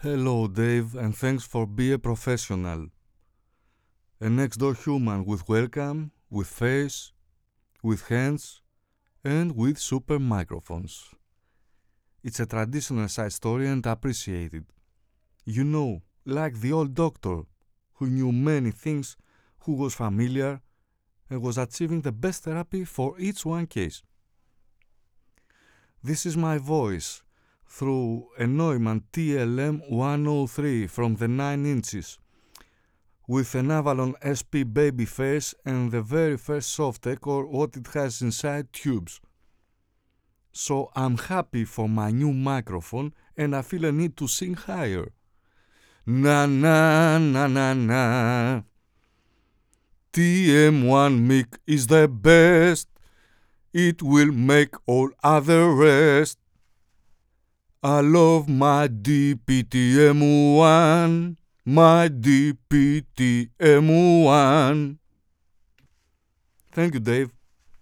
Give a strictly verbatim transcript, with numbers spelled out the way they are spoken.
Hello, Dave, and thanks for being a professional. A next door human with webcam, with face, with hands, and with super microphones. It's a traditional side story and appreciated. You know, like the old doctor, who knew many things, who was familiar, and was achieving the best therapy for each one case. This is my voice, through a Neumann T L M one oh three from the nine inches, with an Avalon S P Babyface and the very first Softec or what it has inside tubes. So I'm happy for my new microphone and I feel a need to sing higher. Na na na na na. T M one mic is the best. It will make all other rest. I love my D P T M one, my D P T M one. Thank you, Dave.